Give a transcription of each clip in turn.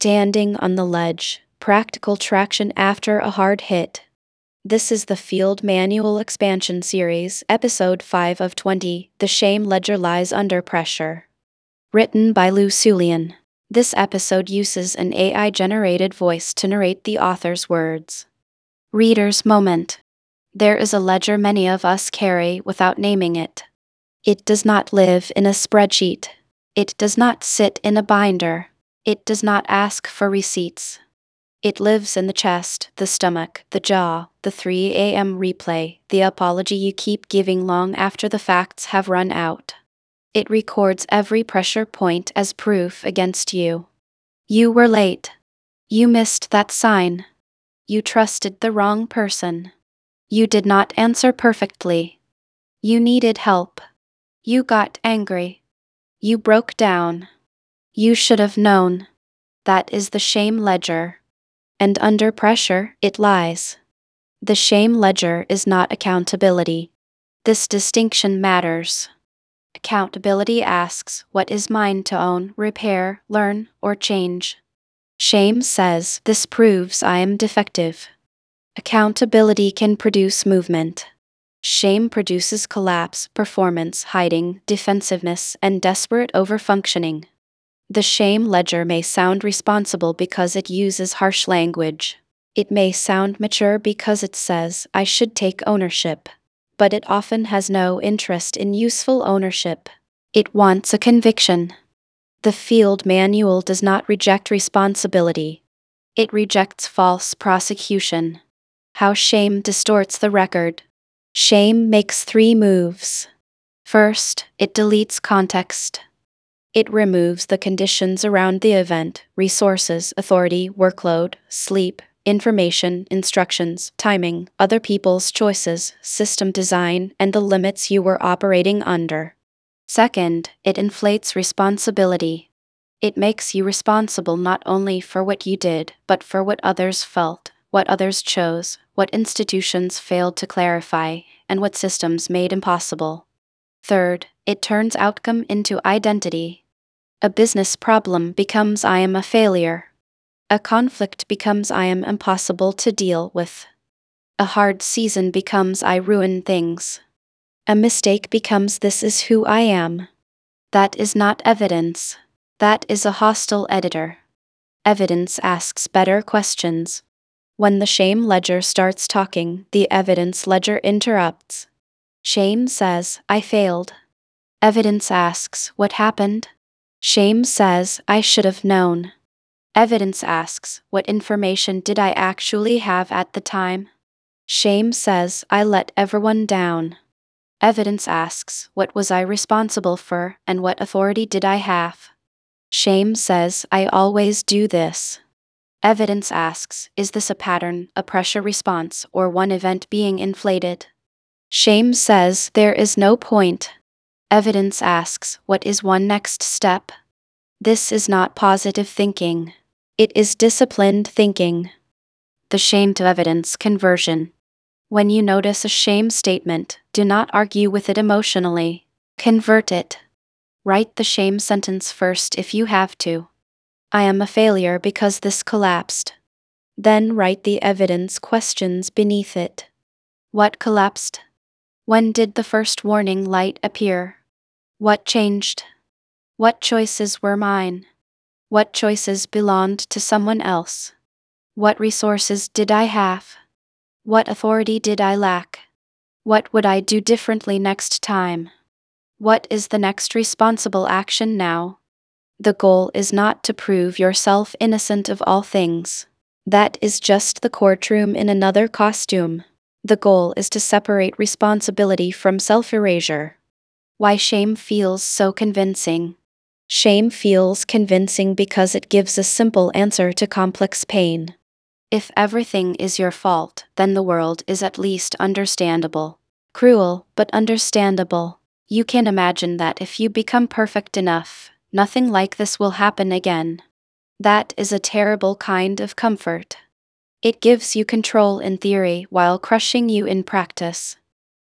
Standing on the ledge, practical traction after a hard hit. This is the Field Manual Expansion Series, Episode 5 of 20, The Shame Ledger Lies Under Pressure. Written by Lou Sulian. This episode uses an AI-generated voice to narrate the author's words. Reader's moment. There is a ledger many of us carry without naming it. It does not live in a spreadsheet. It does not sit in a binder. It does not ask for receipts. It lives in the chest, the stomach, the jaw, the 3 a.m. replay, the apology you keep giving long after the facts have run out. It records every pressure point as proof against you. You were late. You missed that sign. You trusted the wrong person. You did not answer perfectly. You needed help. You got angry. You broke down. You should have known. That is the shame ledger. And under pressure, it lies. The shame ledger is not accountability. This distinction matters. Accountability asks, what is mine to own, repair, learn, or change? Shame says, this proves I am defective. Accountability can produce movement. Shame produces collapse, performance, hiding, defensiveness, and desperate overfunctioning. The shame ledger may sound responsible because it uses harsh language. It may sound mature because it says, I should take ownership. But it often has no interest in useful ownership. It wants a conviction. The Field Manual does not reject responsibility. It rejects false prosecution. How shame distorts the record. Shame makes 3 moves. First, it deletes context. It removes the conditions around the event, resources, authority, workload, sleep, information, instructions, timing, other people's choices, system design, and the limits you were operating under. Second, it inflates responsibility. It makes you responsible not only for what you did, but for what others felt, what others chose, what institutions failed to clarify, and what systems made impossible. Third, it turns outcome into identity. A business problem becomes I am a failure. A conflict becomes I am impossible to deal with. A hard season becomes I ruin things. A mistake becomes this is who I am. That is not evidence. That is a hostile editor. Evidence asks better questions. When the shame ledger starts talking, the evidence ledger interrupts. Shame says, I failed. Evidence asks, what happened? Shame says, I should have known. Evidence asks, what information did I actually have at the time? Shame says, I let everyone down. Evidence asks, what was I responsible for, and what authority did I have? Shame says, I always do this. Evidence asks, is this a pattern, a pressure response, or one event being inflated? Shame says, there is no point. Evidence asks, what is one next step? This is not positive thinking. It is disciplined thinking. The shame to evidence conversion. When you notice a shame statement, do not argue with it emotionally. Convert it. Write the shame sentence first if you have to. I am a failure because this collapsed. Then write the evidence questions beneath it. What collapsed? When did the first warning light appear? What changed? What choices were mine? What choices belonged to someone else? What resources did I have? What authority did I lack? What would I do differently next time? What is the next responsible action now? The goal is not to prove yourself innocent of all things. That is just the courtroom in another costume. The goal is to separate responsibility from self-erasure. Why shame feels so convincing. Shame feels convincing because it gives a simple answer to complex pain. If everything is your fault, then the world is at least understandable. Cruel, but understandable. You can imagine that if you become perfect enough, nothing like this will happen again. That is a terrible kind of comfort. It gives you control in theory while crushing you in practice.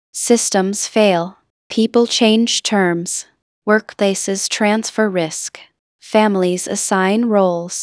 Systems fail. People change terms. Workplaces transfer risk. Families assign roles.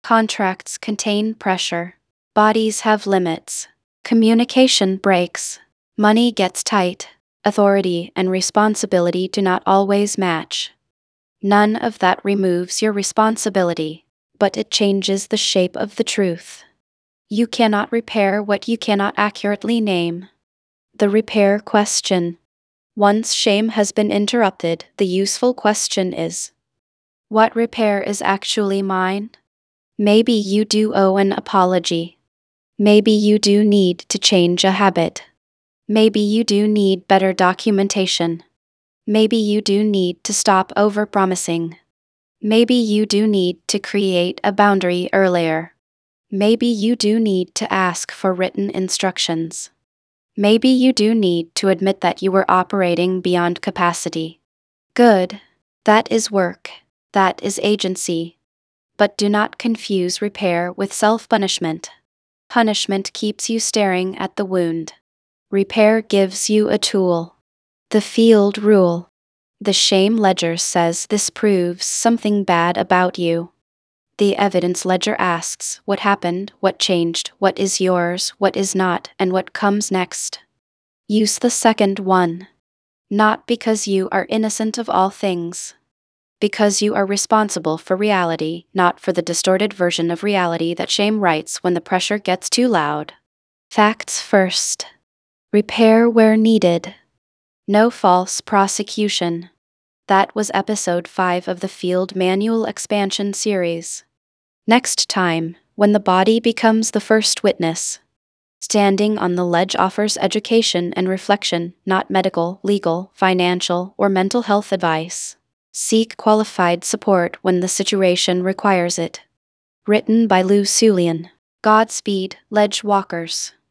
Contracts contain pressure. Bodies have limits. Communication breaks. Money gets tight. Authority and responsibility do not always match. None of that removes your responsibility, but it changes the shape of the truth. You cannot repair what you cannot accurately name. The repair question. Once shame has been interrupted, the useful question is, what repair is actually mine? Maybe you do owe an apology. Maybe you do need to change a habit. Maybe you do need better documentation. Maybe you do need to stop overpromising. Maybe you do need to create a boundary earlier. Maybe you do need to ask for written instructions. Maybe you do need to admit that you were operating beyond capacity. Good. That is work. That is agency. But do not confuse repair with self-punishment. Punishment keeps you staring at the wound. Repair gives you a tool. The field rule. The shame ledger says this proves something bad about you. The evidence ledger asks what happened, what changed, what is yours, what is not, and what comes next. Use the second one. Not because you are innocent of all things. Because you are responsible for reality, not for the distorted version of reality that shame writes when the pressure gets too loud. Facts first. Repair where needed. No false prosecution. That was episode 5 of the Field Manual Expansion series. Next time, when the body becomes the first witness. Standing on the ledge offers education and reflection, not medical, legal, financial, or mental health advice. Seek qualified support when the situation requires it. Written by Lou Sulian. Godspeed, ledge walkers.